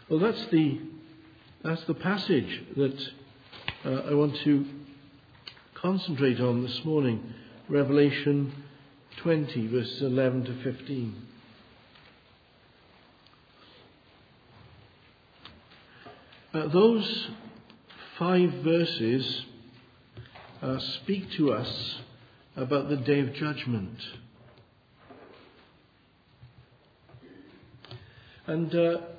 Well, that's the passage that I want to concentrate on this morning. Revelation 20, verses 11 to 15. Those 5 verses speak to us about the day of judgment. And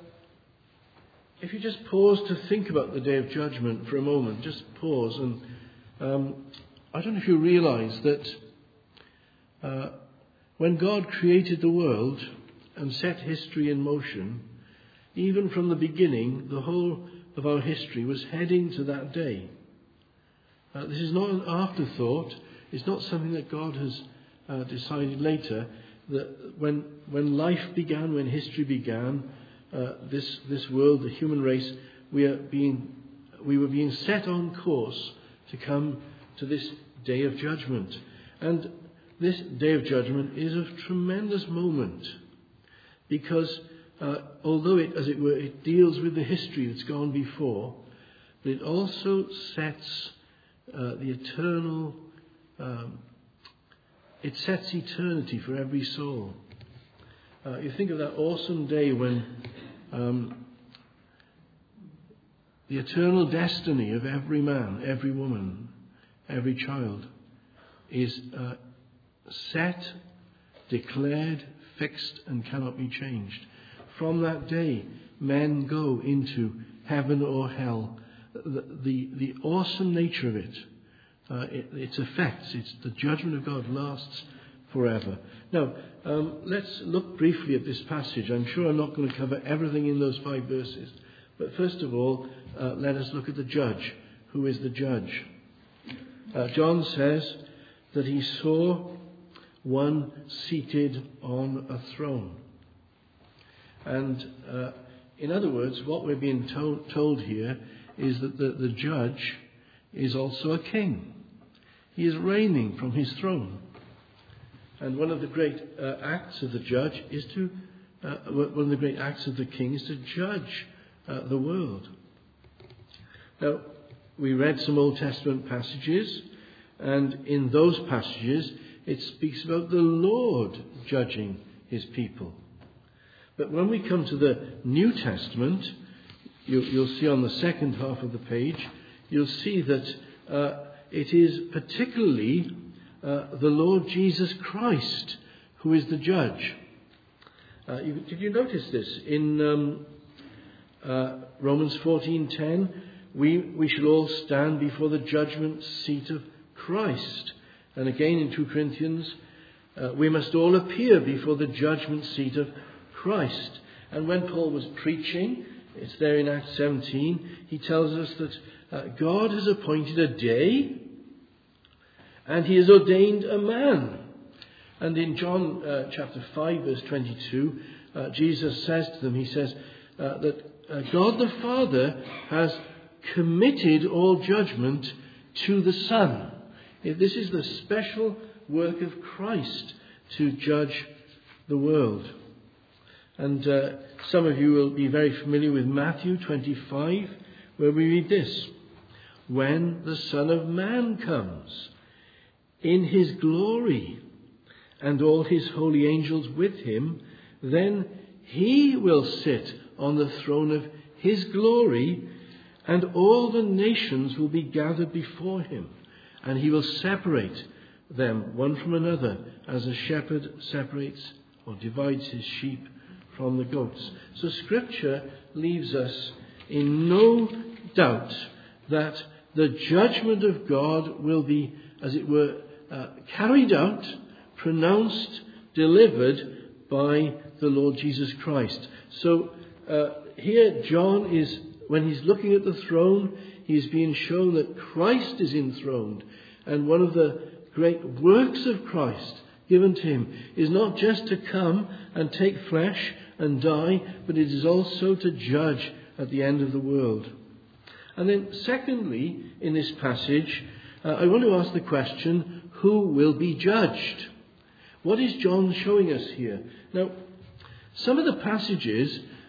if you just pause to think about the day of judgment for a moment, just pause. And I don't know if you realize that when God created the world and set history in motion, even from the beginning, the whole of our history was heading to that day. This is not an afterthought. It's not something that God has decided later. That when life began, when history began, this world, the human race, we were being set on course to come to this day of judgment. And this day of judgment is a tremendous moment, because although it deals with the history that's gone before, but it also sets the eternal. It sets eternity for every soul. You think of that awesome day when the eternal destiny of every man, every woman, every child is set, declared, fixed, and cannot be changed. From that day, men go into heaven or hell. The awesome nature of it, its effects, the judgment of God lasts forever. Now, let's look briefly at this passage. I'm sure I'm not going to cover everything in those 5 verses. But first of all, let us look at the judge. Who is the judge? John says that he saw one seated on a throne. And in other words, what we're being told here is that the judge is also a king. He is reigning from his throne. And one of the great acts of the judge is one of the great acts of the king is to judge the world. Now, we read some Old Testament passages, and in those passages it speaks about the Lord judging his people. But when we come to the New Testament, you'll see on the second half of the page, you'll see that it is particularly the Lord Jesus Christ who is the judge. Did you notice this? In Romans 14:10, we should all stand before the judgment seat of Christ. And again in 2 Corinthians, we must all appear before the judgment seat of Christ. And when Paul was preaching, it's there in Acts 17, he tells us that God has appointed a day and he has ordained a man. And in John chapter 5 verse 22, Jesus says to them, he says that God the Father has committed all judgment to the Son. This is the special work of Christ to judge the world. And some of you will be very familiar with Matthew 25, where we read this: when the Son of Man comes in his glory and all his holy angels with him, then he will sit on the throne of his glory, and all the nations will be gathered before him, and he will separate them one from another, as a shepherd separates or divides his sheep from the goats. So Scripture leaves us in no doubt that the judgment of God will be, as it were, carried out, pronounced, delivered by the Lord Jesus Christ. So here John is, when he's looking at the throne, he is being shown that Christ is enthroned. And one of the great works of Christ given to him is not just to come and take flesh and die, but it is also to judge at the end of the world. And then secondly, in this passage, I want to ask the question, who will be judged? What is John showing us here? Now, some of the passages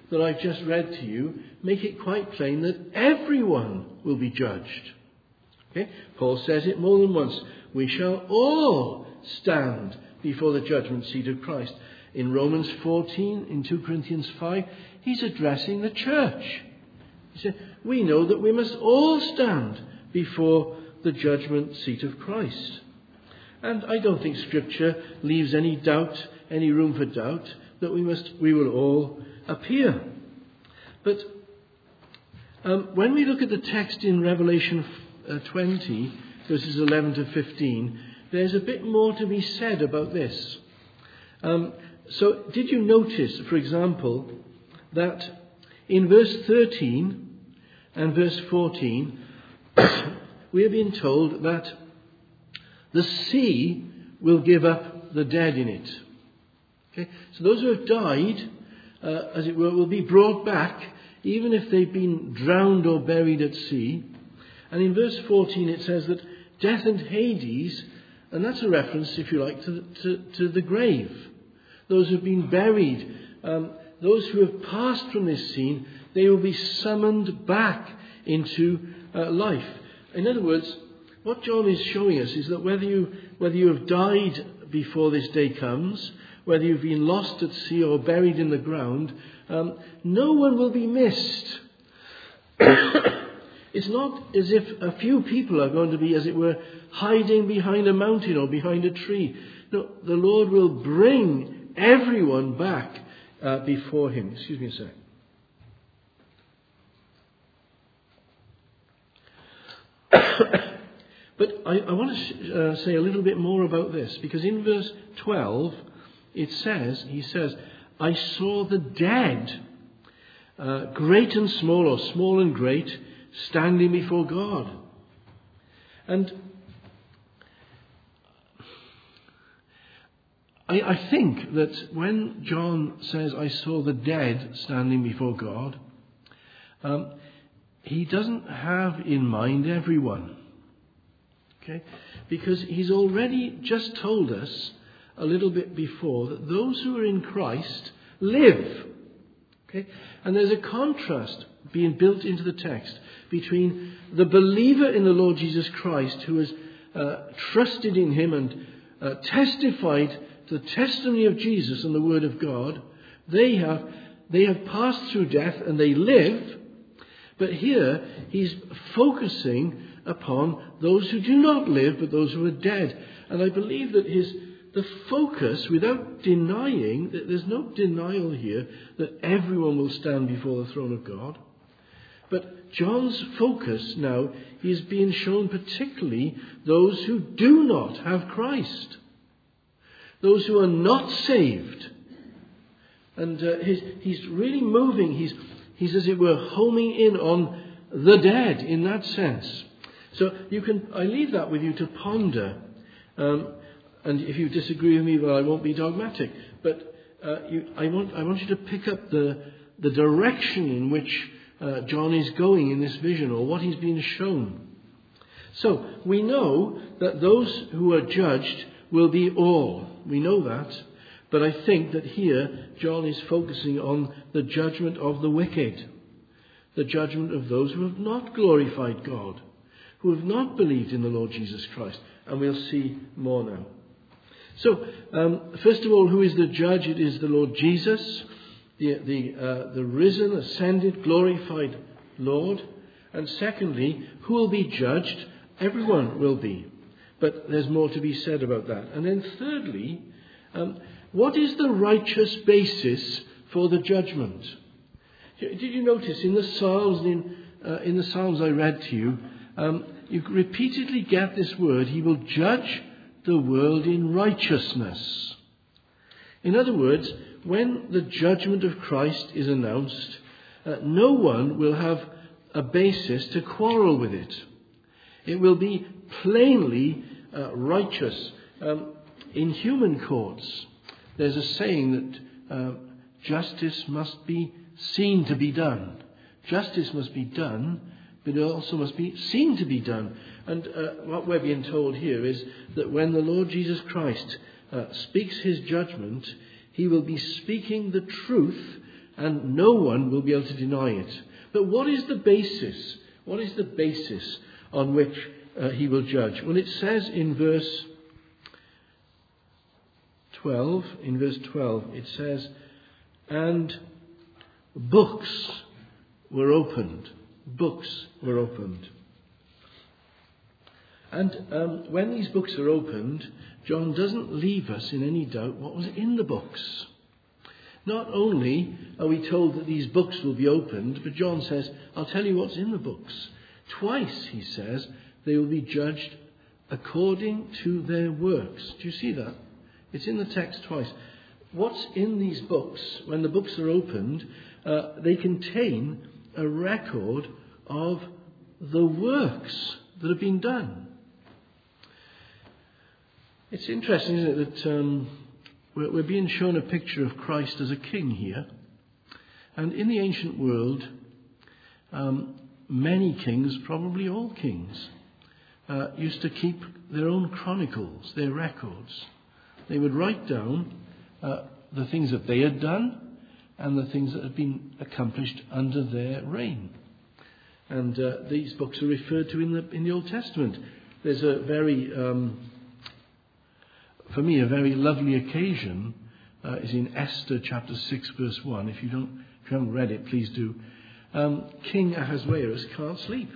that I've just read to you make it quite plain that everyone will be judged. Okay? Paul says it more than once. We shall all stand before the judgment seat of Christ. In Romans 14, in 2 Corinthians 5, he's addressing the church. He said, we know that we must all stand before the judgment seat of Christ. And I don't think Scripture leaves any room for doubt that we will all appear. But when we look at the text in Revelation 20, verses 11 to 15, there's a bit more to be said about this. So did you notice, for example, that in verse 13 and verse 14, we are being told that the sea will give up the dead in it. Okay? So those who have died, as it were, will be brought back, even if they've been drowned or buried at sea. And in verse 14 it says that death and Hades, and that's a reference, if you like, to the grave. Those who have been buried, those who have passed from this scene, they will be summoned back into life. In other words, what John is showing us is that whether you have died before this day comes, whether you've been lost at sea or buried in the ground, no one will be missed. It's not as if a few people are going to be, as it were, hiding behind a mountain or behind a tree. No, the Lord will bring everyone back before him. Excuse me a sec. But I want to say a little bit more about this, because in verse 12 he says, I saw the dead, great and small, or small and great, standing before God. And I think that when John says, I saw the dead standing before God, he doesn't have in mind everyone. Okay? Because he's already just told us a little bit before that those who are in Christ live. Okay? And there's a contrast being built into the text between the believer in the Lord Jesus Christ who has trusted in him and testified the testimony of Jesus and the Word of God. They have passed through death and they live. But here he's focusing upon those who do not live, but those who are dead. And I believe that the focus, without denying, that there's no denial here that everyone will stand before the throne of God. But John's focus now is being shown particularly those who do not have Christ. Those who are not saved. And he's really moving. He's, as it were, homing in on the dead in that sense. So I leave that with you to ponder. And if you disagree with me, well, I won't be dogmatic. But I want you to pick up the direction in which John is going in this vision, or what he's been shown. So we know that those who are judged will be all. We know that. But I think that here John is focusing on the judgment of the wicked. The judgment of those who have not glorified God, who have not believed in the Lord Jesus Christ. And we'll see more now. So, first of all, who is the judge? It is the Lord Jesus, the risen, ascended, glorified Lord. And secondly, who will be judged? Everyone will be. But there's more to be said about that. And then thirdly, what is the righteous basis for the judgment? Did you notice in the Psalms, in the Psalms I read to you, you repeatedly get this word, he will judge the world in righteousness. In other words, when the judgment of Christ is announced, no one will have a basis to quarrel with it. It will be plainly righteous. In human courts, there's a saying that justice must be seen to be done. Justice must be done, but it also must be seen to be done. And what we're being told here is that when the Lord Jesus Christ speaks his judgment, he will be speaking the truth and no one will be able to deny it. But what is the basis? What is the basis on which he will judge? Well, it says in verse 12, it says, and books were opened. Books were opened. And when these books are opened, John doesn't leave us in any doubt what was in the books. Not only are we told that these books will be opened, but John says, I'll tell you what's in the books. Twice, he says, they will be judged according to their works. Do you see that? It's in the text twice. What's in these books, when the books are opened, they contain a record of the works that have been done. It's interesting, isn't it, that we're being shown a picture of Christ as a king here. And in the ancient world, many kings, probably all kings, used to keep their own chronicles, their records. They would write down the things that they had done and the things that had been accomplished under their reign. And these books are referred to in the Old Testament. There's a very, for me, a very lovely occasion is in Esther chapter 6 verse 1. If you haven't read it, please do. King Ahasuerus can't sleep.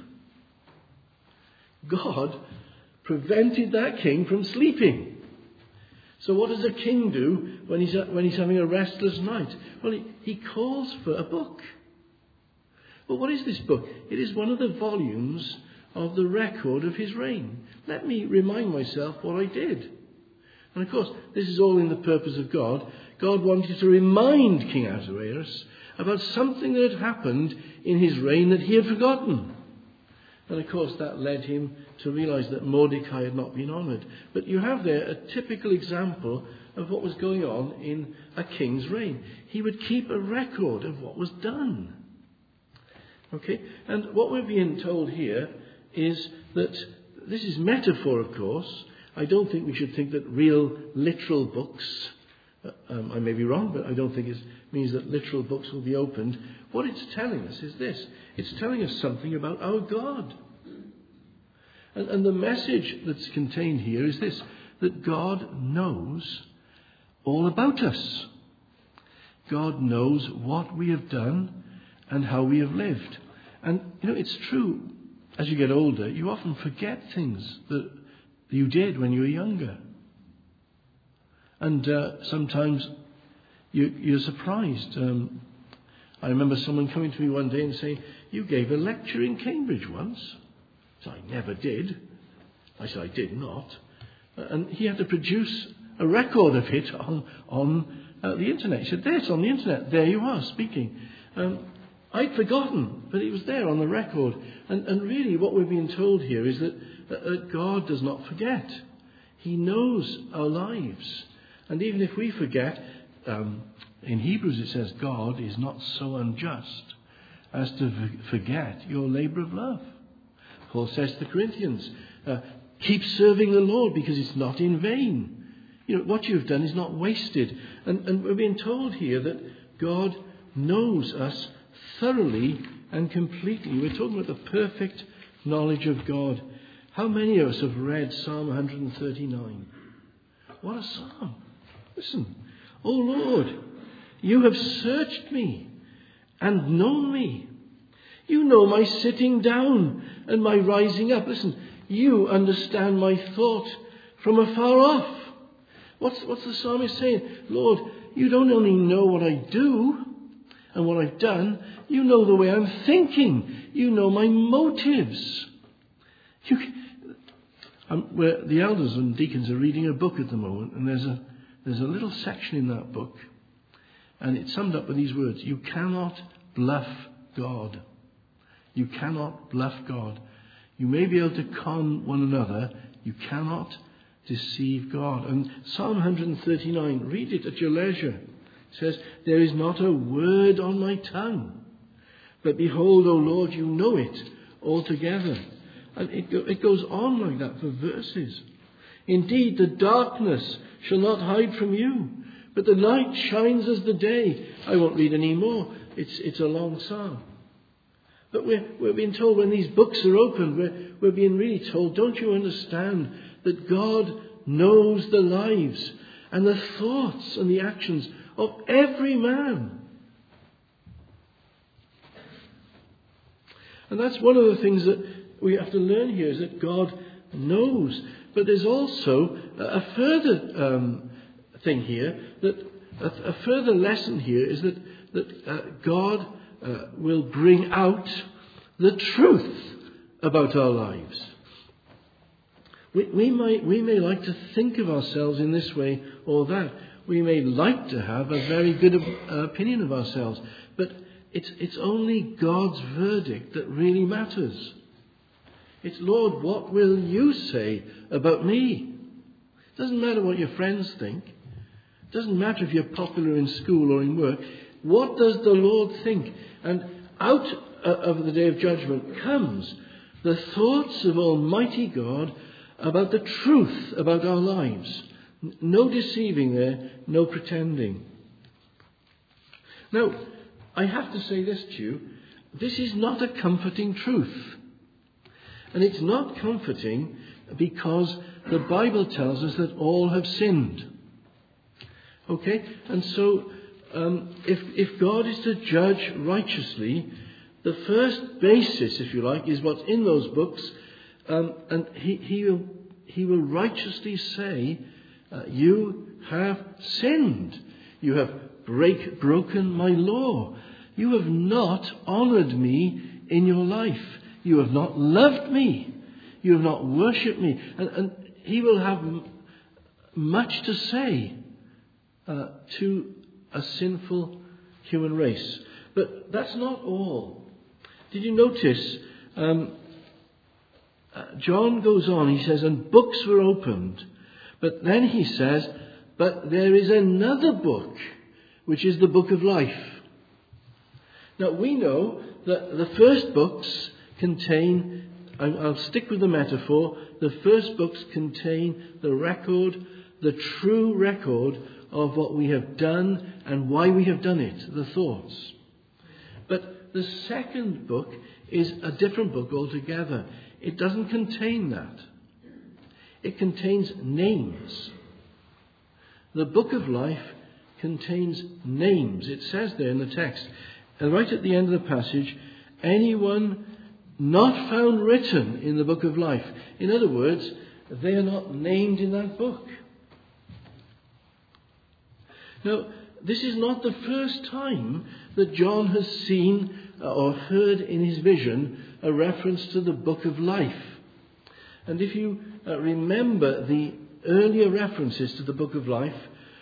God prevented that king from sleeping. So what does a king do when he's having a restless night? Well, he calls for a book. Well, what is this book? It is one of the volumes of the record of his reign. Let me remind myself what I did. And of course, this is all in the purpose of God. God wanted to remind King Ahasuerus about something that had happened in his reign that he had forgotten. And of course, that led him to realize that Mordecai had not been honored. But you have there a typical example of what was going on in a king's reign. He would keep a record of what was done. Okay? And what we're being told here is that this is metaphor, of course. I don't think we should think that real literal books, I may be wrong, but I don't think it means that literal books will be opened. What it's telling us is this. It's telling us something about our God. And the message that's contained here is this, that God knows all about us. God knows what we have done and how we have lived. And, it's true, as you get older, you often forget things that you did when you were younger. And sometimes you're surprised. I remember someone coming to me one day and saying, you gave a lecture in Cambridge once. I said, I never did. I said, I did not. And he had to produce a record of it on the internet. He said, there, it's on the internet. There you are, speaking. I'd forgotten, but it was there on the record. And really what we're being told here is that God does not forget. He knows our lives. And even if we forget, in Hebrews it says, God is not so unjust as to forget your labor of love. Paul says to the Corinthians, keep serving the Lord because it's not in vain. What you've done is not wasted. And we're being told here that God knows us thoroughly and completely. We're talking about the perfect knowledge of God. How many of us have read Psalm 139? What a psalm. Listen. O Lord, you have searched me and known me. You know my sitting down and my rising up. Listen, you understand my thought from afar off. What's the psalmist saying? Lord, you don't only know what I do and what I've done, you know the way I'm thinking. You know my motives. The elders and deacons are reading a book at the moment, and there's a little section in that book, and it's summed up with these words: you cannot bluff God. You cannot bluff God. You may be able to con one another. You cannot deceive God. And Psalm 139, read it at your leisure. It says, there is not a word on my tongue, but behold, O Lord, you know it altogether. And it goes on like that for verses. Indeed, the darkness shall not hide from you, But the night shines as the day. I won't read any more. It's a long psalm. But we're being told when these books are opened, we're being really told, don't you understand that God knows the lives and the thoughts and the actions of every man? And that's one of the things that we have to learn here, is that God knows. But there's also a further thing here, that a further lesson here is that God will bring out the truth about our lives. We may like to think of ourselves in this way or that. We may like to have a very good opinion of ourselves, but it's only God's verdict that really matters. It's, Lord, what will you say about me? It doesn't matter what your friends think. It doesn't matter if you're popular in school or in work. What does the Lord think? And out of the day of judgment comes the thoughts of Almighty God about the truth about our lives. No deceiving there, no pretending. Now, I have to say this to you. This is not a comforting truth. And it's not comforting because the Bible tells us that all have sinned. Okay? And so, if God is to judge righteously, the first basis, if you like, is what's in those books. And he will righteously say, you have sinned. You have broken my law. You have not honoured me in your life. You have not loved me. You have not worshipped me. And he will have much to say to a sinful human race. But that's not all. Did you notice, John goes on, he says, and books were opened. But then he says, but there is another book, which is the book of life. Now we know that the first books contain, I'll stick with the metaphor, the first books contain the record, the true record of what we have done and why we have done it, the thoughts. But the second book is a different book altogether. It doesn't contain that. It contains names. The book of life contains names. It says there in the text, and right at the end of the passage, anyone not found written in the book of life. In other words, they are not named in that book. Now, this is not the first time that John has seen or heard in his vision a reference to the book of life. And if you remember the earlier references to the book of life,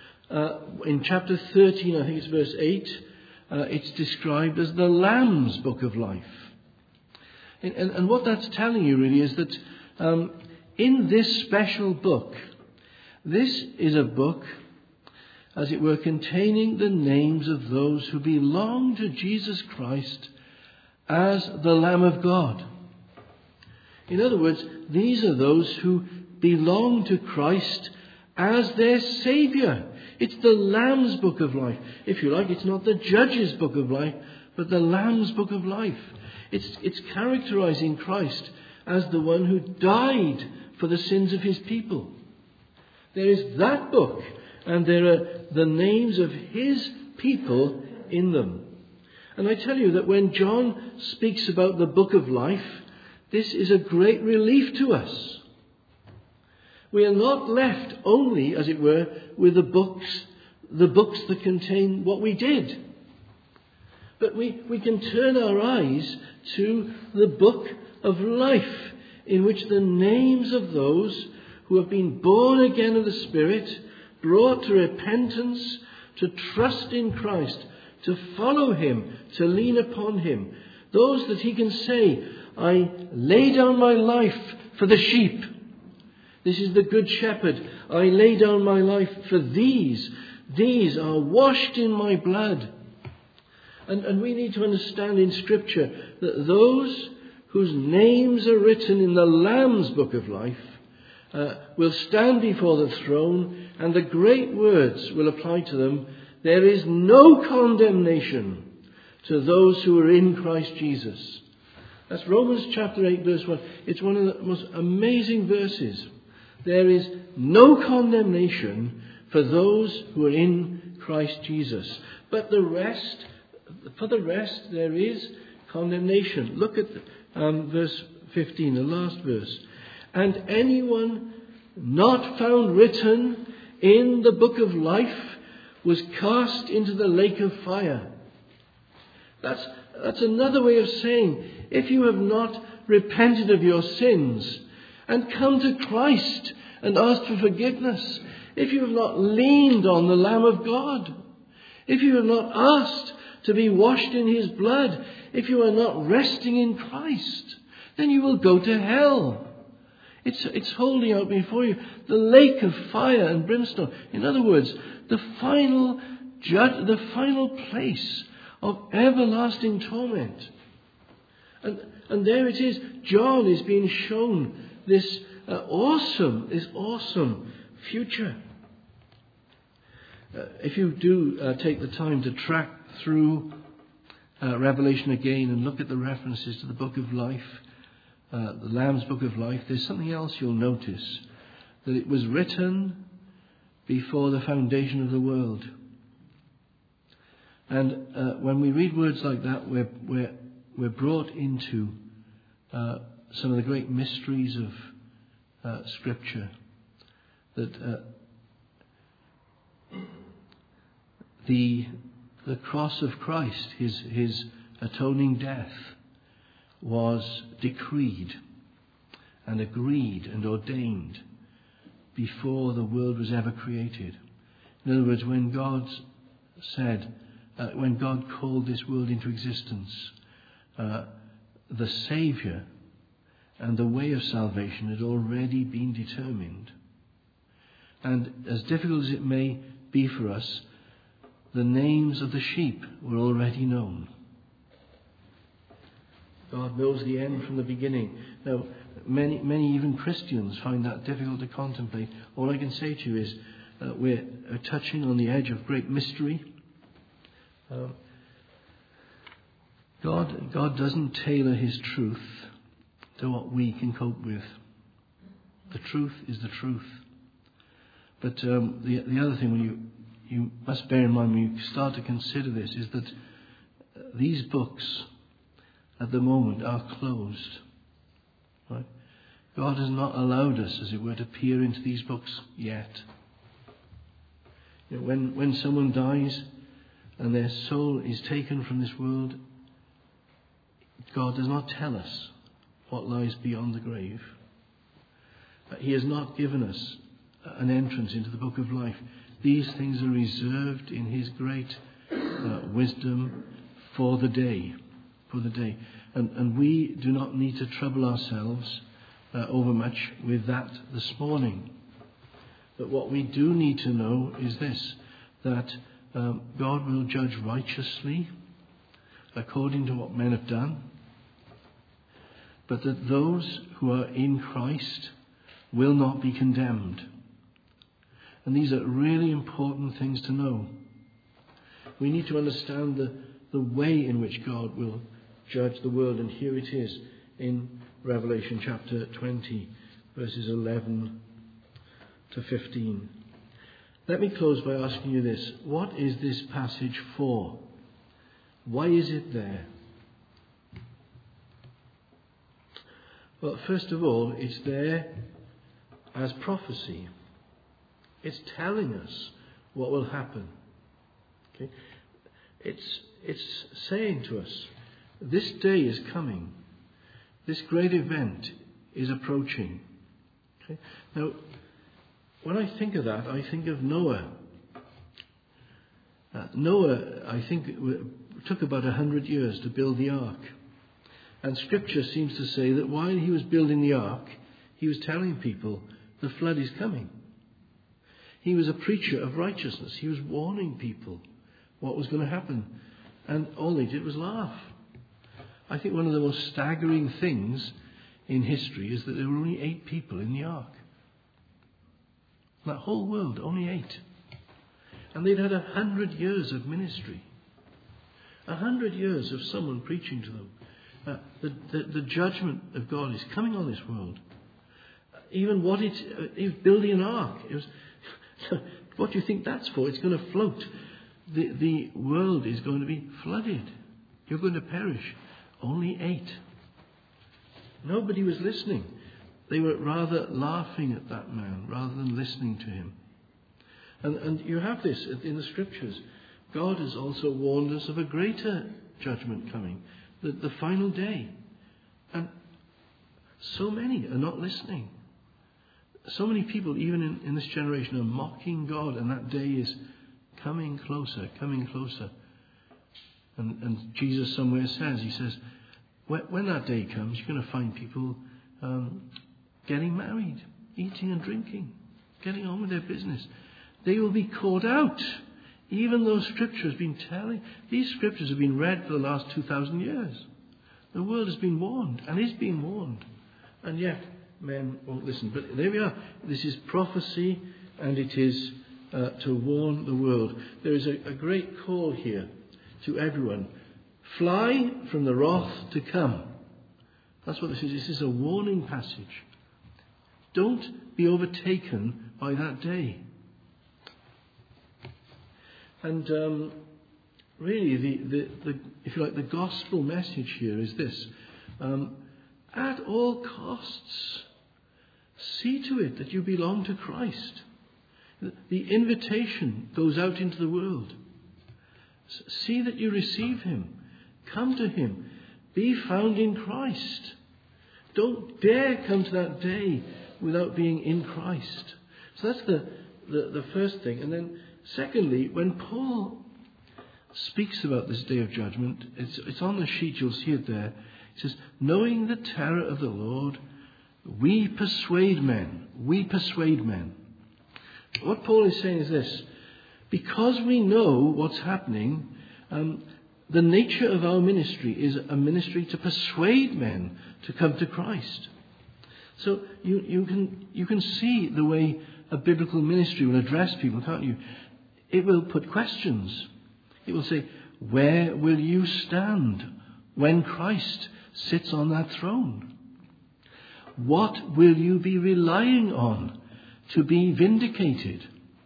in chapter 13, I think it's verse 8, it's described as the Lamb's book of life. And what that's telling you really is that in this special book, this is a book, as it were, containing the names of those who belong to Jesus Christ as the Lamb of God. In other words, these are those who belong to Christ as their Saviour. It's the Lamb's book of life. If you like, it's not the Judge's book of life, but the Lamb's book of life. It's characterizing Christ as the one who died for the sins of his people. There is that book, and there are the names of his people in them. And I tell you that when John speaks about the book of life, this is a great relief to us. We are not left only, as it were, with the books that contain what we did. But we can turn our eyes to the book of life, in which the names of those who have been born again of the Spirit, brought to repentance, to trust in Christ, to follow him, to lean upon him, those that he can say, I lay down my life for the sheep. This is the good shepherd. I lay down my life for these. These are washed in my blood. And we need to understand in Scripture that those whose names are written in the Lamb's book of life will stand before the throne And the great words will apply to them. There is no condemnation to those who are in Christ Jesus. That's Romans chapter 8 verse 1. It's one of the most amazing verses. There is no condemnation for those who are in Christ Jesus. But for the rest there is condemnation. Look at verse 15, the last verse. And anyone not found written in the book of life was cast into the lake of fire. That's another way of saying, if you have not repented of your sins and come to Christ and asked for forgiveness, if you have not leaned on the Lamb of God, if you have not asked to be washed in his blood, if you are not resting in Christ, then you will go to hell. It's holding out before you the lake of fire and brimstone. In other words, the final place of everlasting torment. And there it is. John is being shown this awesome future. If you do take the time to track through Revelation again and look at the references to the book of life, the Lamb's book of life, there's something else you'll notice. That it was written before the foundation of the world. And when we read words like that, we're brought into some of the great mysteries of Scripture. That the cross of Christ, his atoning death, was decreed and agreed and ordained before the world was ever created. In other words, when God called this world into existence, the Saviour and the way of salvation had already been determined. And as difficult as it may be for us, the names of the sheep were already known. God knows the end from the beginning. Now, many even Christians find that difficult to contemplate. All I can say to you is we're touching on the edge of great mystery. God doesn't tailor his truth to what we can cope with. The truth is the truth. But the other thing when you must bear in mind when you start to consider this is that these books at the moment are closed. Right? God has not allowed us, as it were, to peer into these books yet. You know, when someone dies and their soul is taken from this world, God does not tell us what lies beyond the grave. He has not given us an entrance into the book of life. These things are reserved in his great wisdom for the day. And we do not need to trouble ourselves overmuch with that this morning. But what we do need to know is this, that God will judge righteously according to what men have done, but that those who are in Christ will not be condemned. And these are really important things to know. We need to understand the way in which God will judge the world. And here it is in Revelation chapter 20, verses 11 to 15. Let me close by asking you this. What is this passage for? Why is it there? Well, first of all, it's there as prophecy. It's telling us what will happen. Okay? It's saying to us, this day is coming. This great event is approaching. Okay? Now, when I think of that, I think of Noah. Noah, I think, took about 100 years to build the ark. And Scripture seems to say that while he was building the ark, he was telling people the flood is coming. He was a preacher of righteousness. He was warning people what was going to happen. And all they did was laugh. I think one of the most staggering things in history is that there were only 8 people in the ark. That whole world, only 8. And they'd had 100 years of ministry. 100 years of someone preaching to them. The judgment of God is coming on this world. Even what is building an ark. What do you think that's for? It's going to float. The world is going to be flooded. You're going to perish. Only 8. Nobody was listening. They were rather laughing at that man rather than listening to him. And you have this in the scriptures. God has also warned us of a greater judgment coming, the final day. And so many are not listening. So many people, even in this generation, are mocking God, and that day is coming closer, coming closer. And Jesus somewhere says, he says, when that day comes, you're going to find people getting married, eating and drinking, getting on with their business. They will be caught out. Even though Scripture has been telling, these Scriptures have been read for the last 2,000 years. The world has been warned and is being warned. And yet, men won't listen. But there we are. This is prophecy, and it is to warn the world. There is a great call here to everyone. Fly from the wrath to come. That's what this is. This is a warning passage. Don't be overtaken by that day. And really, the if you like, the gospel message here is this: at all costs, see to it that you belong to Christ. The invitation goes out into the world. See that you receive Him. Come to Him. Be found in Christ. Don't dare come to that day without being in Christ. So that's the first thing. And then secondly, when Paul speaks about this day of judgment, it's on the sheet, you'll see it there. He says, knowing the terror of the Lord, we persuade men. We persuade men. What Paul is saying is this: because we know what's happening, the nature of our ministry is a ministry to persuade men to come to Christ. So you can see the way a biblical ministry will address people, can't you? It will put questions. It will say, where will you stand when Christ sits on that throne? What will you be relying on to be vindicated?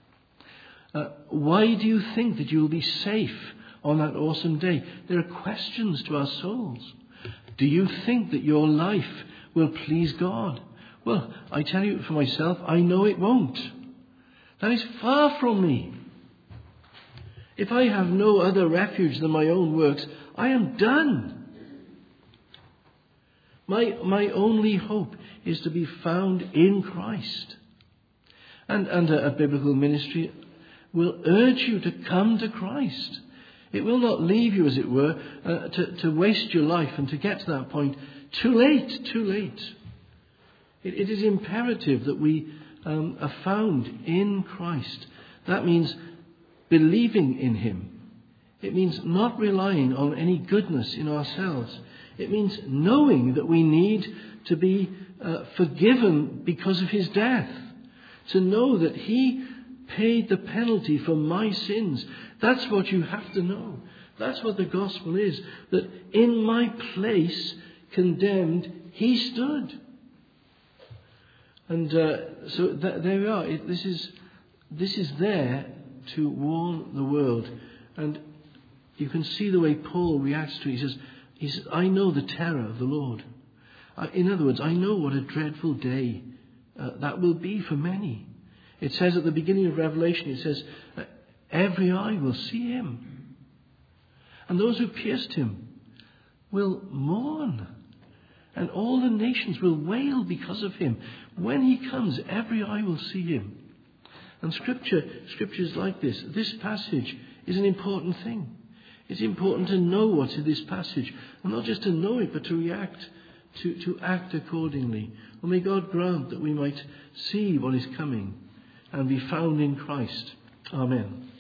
Why do you think that you will be safe on that awesome day? There are questions to our souls. Do you think that your life will please God? Well, I tell you for myself, I know it won't. That is far from me. If I have no other refuge than my own works, I am done. My only hope is to be found in Christ. And a biblical ministry will urge you to come to Christ. It will not leave you, as it were, to waste your life and to get to that point. Too late, too late. It is imperative that we are found in Christ. That means believing in Him. It means not relying on any goodness in ourselves. It means knowing that we need to be forgiven because of His death. To know that He paid the penalty for my sins. That's what you have to know. That's what the gospel is. That in my place, condemned, He stood. And so there we are. This is there to warn the world. And you can see the way Paul reacts to it. He says, I know the terror of the Lord. In other words, I know what a dreadful day that will be for many. It says at the beginning of Revelation, it says, every eye will see Him. And those who pierced Him will mourn. And all the nations will wail because of Him. When He comes, every eye will see Him. And Scripture is like this. This passage is an important thing. It's important to know what's in this passage. And not just to know it, but to react, to act accordingly. Well, may God grant that we might see what is coming and be found in Christ. Amen.